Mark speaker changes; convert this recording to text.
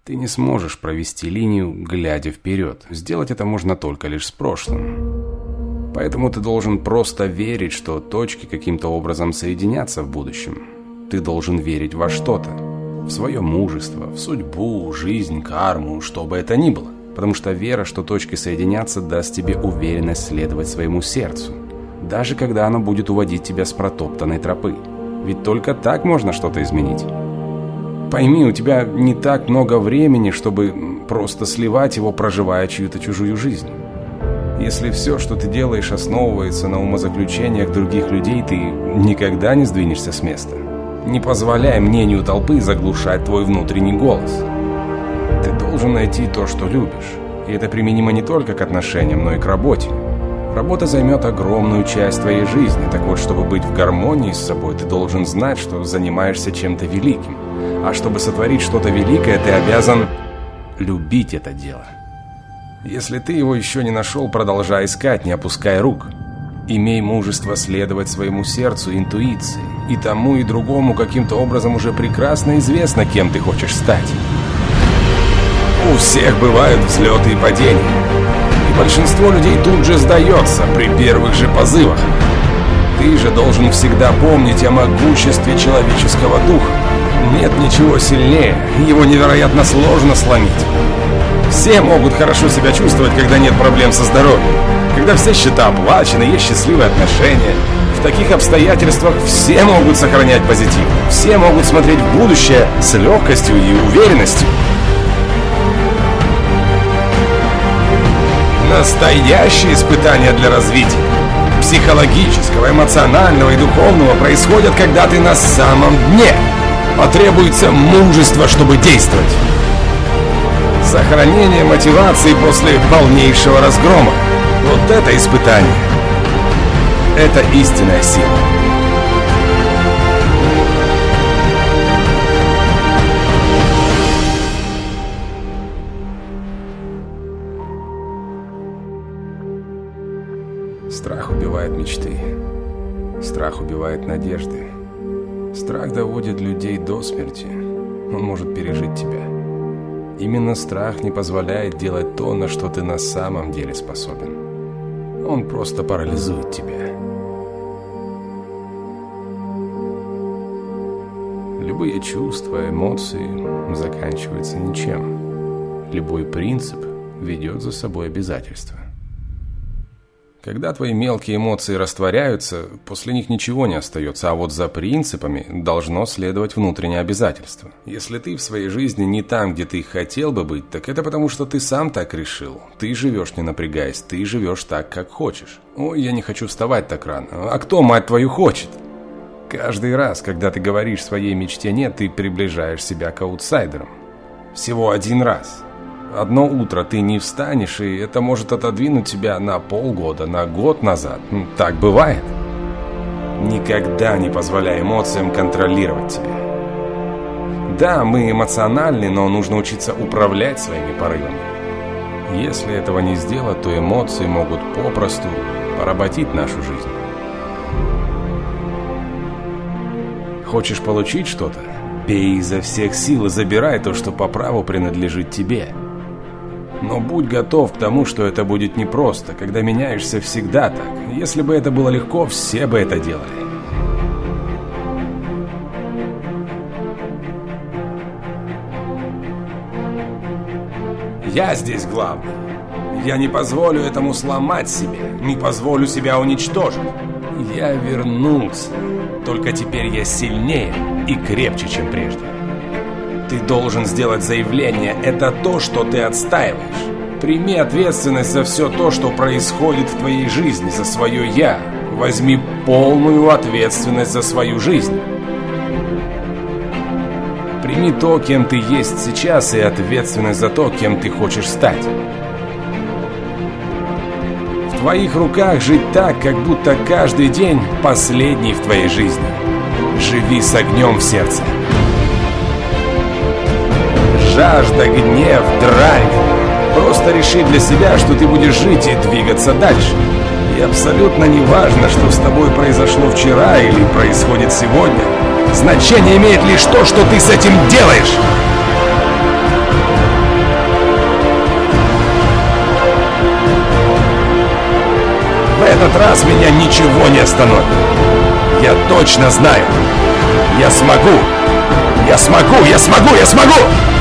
Speaker 1: Ты не сможешь провести линию, глядя вперед. Сделать это можно только лишь с прошлым. Поэтому ты должен просто верить, что точки каким-то образом соединятся в будущем. Ты должен верить во что-то. В свое мужество, в судьбу, жизнь, карму, что бы это ни было. Потому что вера, что точки соединятся, даст тебе уверенность следовать своему сердцу. Даже когда оно будет уводить тебя с протоптанной тропы. Ведь только так можно что-то изменить. Пойми, у тебя не так много времени, чтобы просто сливать его, проживая чью-то чужую жизнь. Если все, что ты делаешь, основывается на умозаключениях других людей, ты никогда не сдвинешься с места. Не позволяй мнению толпы заглушать твой внутренний голос. Ты должен найти то, что любишь. И это применимо не только к отношениям, но и к работе. Работа займет огромную часть твоей жизни. Так вот, чтобы быть в гармонии с собой, ты должен знать, что занимаешься чем-то великим. А чтобы сотворить что-то великое, ты обязан любить это дело. Если ты его еще не нашел, продолжай искать, не опускай рук. Имей мужество следовать своему сердцу, интуиции. И тому, и другому каким-то образом уже прекрасно известно, кем ты хочешь стать. У всех бывают взлеты и падения. И большинство людей тут же сдается при первых же позывах. Ты же должен всегда помнить о могуществе человеческого духа. Нет ничего сильнее, его невероятно сложно сломить. Все могут хорошо себя чувствовать, когда нет проблем со здоровьем. Когда все счета оплачены, есть счастливые отношения. В таких обстоятельствах все могут сохранять позитив. Все могут смотреть в будущее с легкостью и уверенностью. Настоящие испытания для развития психологического, эмоционального и духовного происходят, когда ты на самом дне. Потребуется мужество, чтобы действовать. Сохранение мотивации после полнейшего разгрома. Вот это испытание. Это истинная сила. Страх убивает мечты. Страх убивает надежды. Страх доводит людей до смерти. Он может пережить тебя. Именно страх не позволяет делать то, на что ты на самом деле способен. Он просто парализует тебя. Любые чувства, эмоции заканчиваются ничем. Любой принцип ведет за собой обязательства. Когда твои мелкие эмоции растворяются, после них ничего не остается, а вот за принципами должно следовать внутреннее обязательство. Если ты в своей жизни не там, где ты хотел бы быть, так это потому, что ты сам так решил. Ты живешь не напрягаясь, ты живешь так, как хочешь. Ой, я не хочу вставать так рано. А кто, мать твою, хочет? Каждый раз, когда ты говоришь своей мечте «нет», ты приближаешь себя к аутсайдерам. Всего один раз. Одно утро ты не встанешь, и это может отодвинуть тебя на полгода, на год назад. Так бывает. Никогда не позволяй эмоциям контролировать тебя. Да, мы эмоциональны, но нужно учиться управлять своими порывами. Если этого не сделать, то эмоции могут попросту поработить нашу жизнь. Хочешь получить что-то? Пей изо всех сил и забирай то, что по праву принадлежит тебе. Но будь готов к тому, что это будет непросто. Когда меняешься, всегда так. Если бы это было легко, все бы это делали. Я здесь главный. Я не позволю этому сломать себя. Не позволю себя уничтожить. Я вернулся. Только теперь я сильнее и крепче, чем прежде. Ты должен сделать заявление. Это то, что ты отстаиваешь. Прими ответственность за все то, что происходит в твоей жизни, за свое «я». Возьми полную ответственность за свою жизнь. Прими то, кем ты есть сейчас, и ответственность за то, кем ты хочешь стать. В твоих руках жить так, как будто каждый день последний в твоей жизни. Живи с огнем в сердце. Жажда, гнев, драйв. Просто реши для себя, что ты будешь жить и двигаться дальше. И абсолютно не важно, что с тобой произошло вчера или происходит сегодня. Значение имеет лишь то, что ты с этим делаешь. раз меня ничего не остановит. Я точно знаю. Я смогу! Я смогу! Я смогу! Я смогу!